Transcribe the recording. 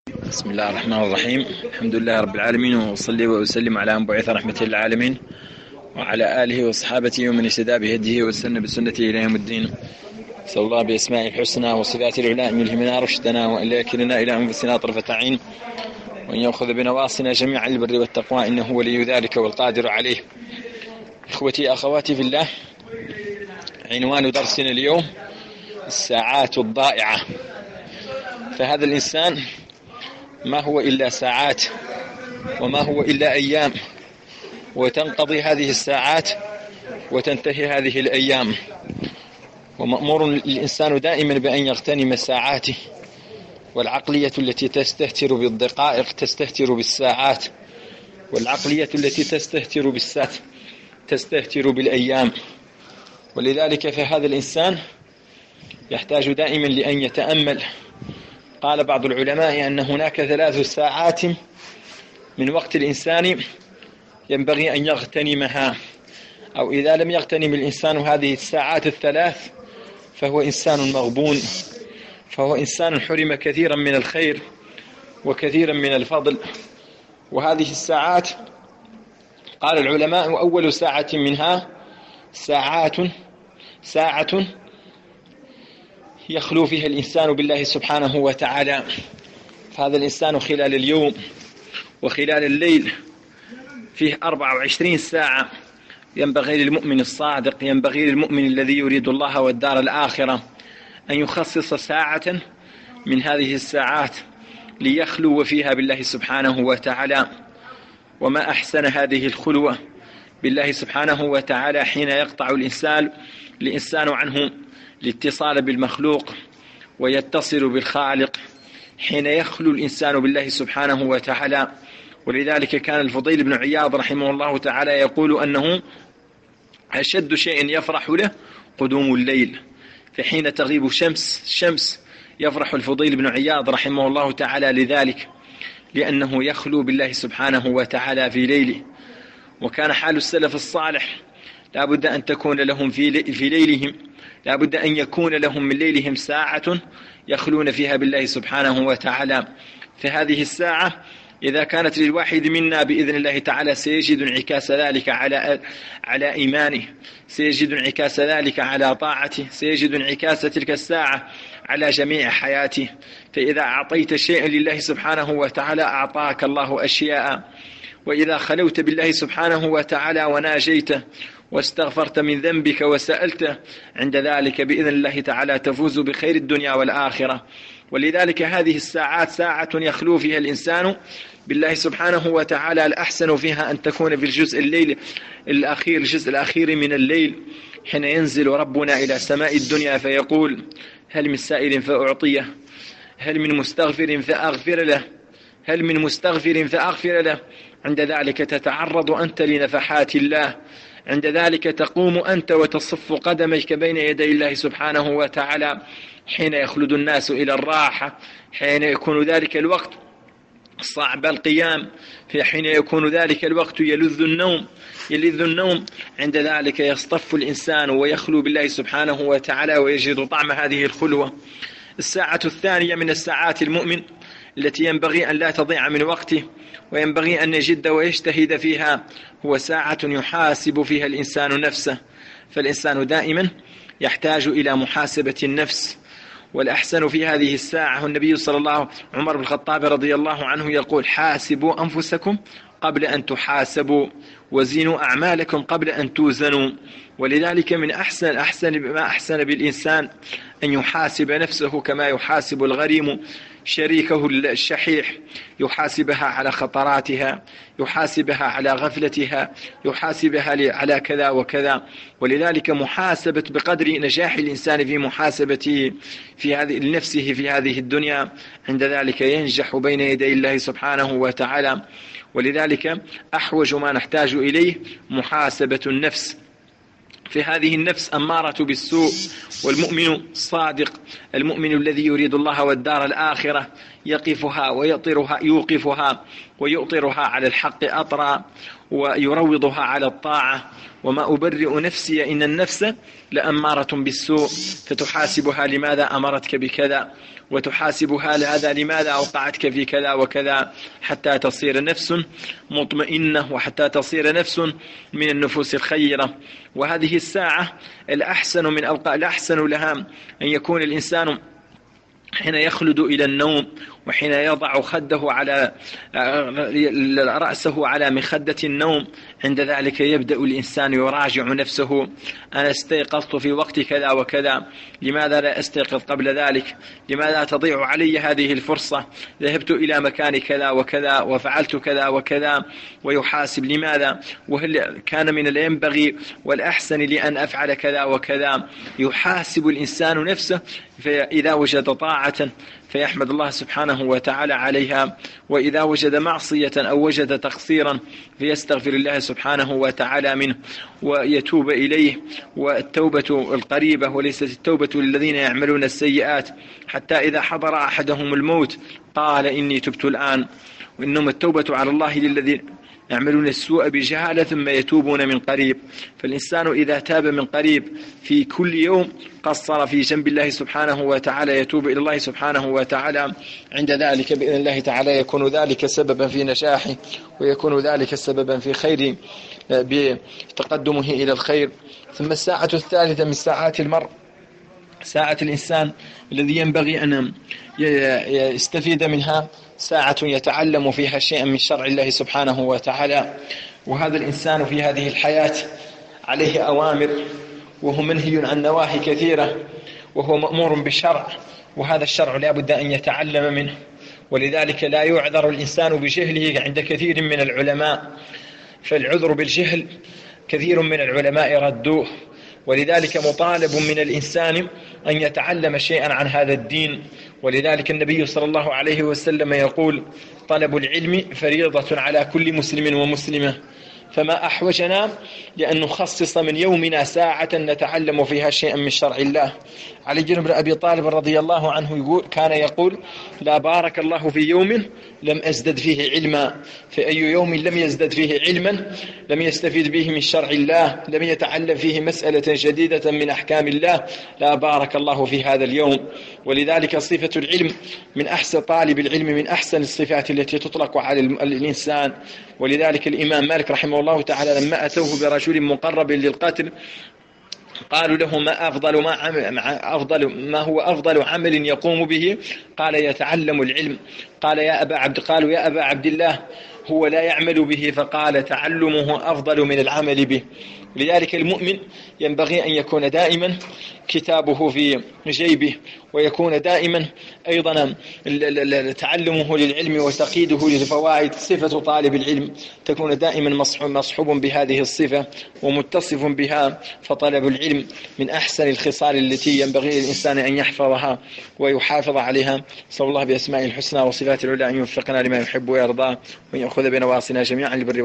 بسم الله الرحمن الرحيم. الحمد لله رب العالمين، وأصلي وأسلم على من بعث رحمة للعالمين وعلى آله وصحابته ومن اهتدى بهديه واستنى بسنته إلى يوم الدين. صلى الله بأسمائه الحسنى وصفاته العلى أن يلهمنا رشدنا وأن لا يكلنا إلى أنفسنا طرفة عين، وأن يأخذ بنواصينا جميعا البر والتقوى، إنه ولي ذلك والقادر عليه. إخوتي أخواتي في الله، عنوان درسنا اليوم الساعات الضائعة. فهذا الإنسان ما هو إلا ساعات وما هو إلا أيام، وتنقضي هذه الساعات وتنتهي هذه الأيام، ومأمور الإنسان دائما بأن يغتنم ساعاته. والعقلية التي تستهتر بالدقائق تستهتر بالساعات، والعقلية التي تستهتر بالساعات تستهتر بالأيام. ولذلك فهذا الإنسان يحتاج دائما لأن يتأمل. قال بعض العلماء أن هناك 3 ساعات من وقت الإنسان ينبغي أن يغتنمها، أو إذا لم يغتنم الإنسان هذه الساعات ال3 فهو إنسان مغبون، فهو إنسان حرم كثيرا من الخير وكثيرا من الفضل. وهذه الساعات قال العلماء أول ساعة منها ساعة يخلو فيها الإنسان بالله سبحانه وتعالى. فهذا الإنسان خلال اليوم وخلال الليل فيه 24 ساعة. ينبغي للمؤمن الصادق، ينبغي للمؤمن الذي يريد الله والدار الآخرة أن يخصص ساعة من هذه الساعات ليخلو فيها بالله سبحانه وتعالى. وما أحسن هذه الخلوة بالله سبحانه وتعالى حين يقطع الإنسان عنه الاتصال بالمخلوق ويتصل بالخالق، حين يخلو الإنسان بالله سبحانه وتعالى. ولذلك كان الفضيل بن عياض رحمه الله تعالى يقول أنه أشد شيء يفرح له قدوم الليل. فحين تغيب الشمس يفرح الفضيل بن عياض رحمه الله تعالى لذلك، لأنه يخلو بالله سبحانه وتعالى في ليله. وكان حال السلف الصالح لا بد أن تكون لهم في ليلهم، لا بد أن يكون لهم من ليلهم ساعة يخلون فيها بالله سبحانه وتعالى. فهذه الساعة إذا كانت للواحد منا بإذن الله تعالى سيجد انعكاس ذلك على إيمانه، سيجد انعكاس ذلك على طاعته، سيجد انعكاس تلك الساعة على جميع حياته. فإذا أعطيت شيئا لله سبحانه وتعالى أعطاك الله أشياء. وإذا خلوت بالله سبحانه وتعالى وناجيته واستغفرت من ذنبك وسألته، عند ذلك بإذن الله تعالى تفوز بخير الدنيا والآخرة. ولذلك هذه الساعات ساعة يخلو فيها الإنسان بالله سبحانه وتعالى. الأحسن فيها أن تكون في الجزء الأخير من الليل، حين ينزل ربنا إلى سماء الدنيا فيقول: هل من سائل فأعطيه، هل من مستغفر فأغفر له، هل من مستغفر فأغفر له. عند ذلك تتعرض أنت لنفحات الله، عند ذلك تقوم أنت وتصف قدميك بين يدي الله سبحانه وتعالى، حين يخلد الناس إلى الراحة، حين يكون ذلك الوقت صعب القيام، في حين يكون ذلك الوقت يلذ النوم. عند ذلك يصطف الإنسان ويخلو بالله سبحانه وتعالى ويجد طعم هذه الخلوة. الساعة الثانية من الساعات المؤمن التي ينبغي أن لا تضيع من وقته وينبغي أن يجد ويجتهد فيها هو ساعة يحاسب فيها الإنسان نفسه. فالإنسان دائما يحتاج إلى محاسبة النفس. والأحسن في هذه الساعة النبي صلى الله عليه وسلم، عمر بن الخطاب رضي الله عنه يقول: حاسبوا أنفسكم قبل أن تحاسبوا، وزنوا أعمالكم قبل أن توزنوا. ولذلك من أحسن ما أحسن بالإنسان أن يحاسب نفسه كما يحاسب الغريم شريكه الشحيح، يحاسبها على خطراتها، يحاسبها على غفلتها، يحاسبها على كذا وكذا. ولذلك محاسبة بقدر نجاح الإنسان في محاسبته في هذه نفسه في هذه الدنيا، عند ذلك ينجح بين يدي الله سبحانه وتعالى. ولذلك أحوج ما نحتاج إليه محاسبة النفس. في هذه النفس أمارة بالسوء، والمؤمن الصادق، المؤمن الذي يريد الله والدار الآخرة، يوقفها ويؤطرها على الحق أطرا، ويروضها على الطاعة. وما أبرئ نفسي إن النفس لأمارة بالسوء، فتحاسبها لماذا أمرتك بكذا، وتحاسبها هذا لماذا أوقعتك في كذا وكذا، حتى تصير نفس مطمئنة وحتى تصير نفس من النفوس الخيرة. وهذه الساعة الأحسن لها أن يكون الإنسان حين يخلد إلى النوم، وحين يضع خده على رأسه على مخدة النوم، عند ذلك يبدأ الإنسان يراجع نفسه: أنا استيقظت في وقت كذا وكذا، لماذا لا أستيقظ قبل ذلك؟ لماذا تضيع علي هذه الفرصة؟ ذهبت إلى مكان كذا وكذا وفعلت كذا وكذا، ويحاسب لماذا، وهل كان من الينبغي والأحسن لي أن أفعل كذا وكذا. يحاسب الإنسان نفسه، فإذا وجد طاعة فيحمد الله سبحانه وتعالى عليها، وإذا وجد معصية أو وجد تقصيرا فيستغفر الله سبحانه وتعالى منه ويتوب إليه. والتوبة القريبة وليست التوبة للذين يعملون السيئات، حتى إذا حضر أحدهم الموت قال إني تبت الآن. وإنما التوبة على الله للذين يعملون السوء بجهالة ثم يتوبون من قريب. فالإنسان إذا تاب من قريب في كل يوم قصر في جنب الله سبحانه وتعالى، يتوب إلى الله سبحانه وتعالى، عند ذلك بإذن الله تعالى يكون ذلك سببا في نجاحه، ويكون ذلك سببا في خير بتقدمه إلى الخير. ثم الساعة الثالثة من ساعات المرء، ساعة الإنسان الذي ينبغي أن يستفيد منها، ساعة يتعلم فيها شيئا من شرع الله سبحانه وتعالى. وهذا الإنسان في هذه الحياة عليه أوامر، وهو منهي عن نواهي كثيرة، وهو مأمور بشرع، وهذا الشرع لا بد أن يتعلم منه. ولذلك لا يعذر الإنسان بجهله عند كثير من العلماء، فالعذر بالجهل كثير من العلماء ردوه. ولذلك مطالب من الإنسان أن يتعلم شيئا عن هذا الدين. ولذلك النبي صلى الله عليه وسلم يقول: طلب العلم فريضة على كل مسلم ومسلمة. فما أحوجنا لأن نخصص من يومنا ساعة نتعلم فيها شيئا من شرع الله. علي بن أبي طالب رضي الله عنه كان يقول: لا بارك الله في يوم لم أزدد فيه علما. في أي يوم لم يزدد فيه علما لم يستفيد به من شرع الله، لم يتعلم فيه مسألة جديدة من أحكام الله، لا بارك الله في هذا اليوم. ولذلك صفة العلم من أحسن طالب العلم من أحسن الصفات التي تطلق على الإنسان. ولذلك الإمام مالك رحمه الله تعالى لما أتوه برجل مقرب للقتل قالوا له: ما هو أفضل عمل يقوم به؟ قال: يتعلم العلم. قالوا يا أبا عبد الله هو لا يعمل به؟ فقال: تعلمه أفضل من العمل به. لذلك المؤمن ينبغي أن يكون دائما كتابه في جيبه، ويكون دائما أيضا تعلمه للعلم وتقييده للفوائد. صفة طالب العلم تكون دائما مصحوب بهذه الصفة ومتصف بها. فطلب العلم من أحسن الخصال التي ينبغي للإنسان أن يحفظها ويحافظ عليها. صلى الله بأسمائه الحسنى وصفاته العلى أن يوفقنا لما يحب ويرضى، وأن يأخذ بنواصينا جميعا للبر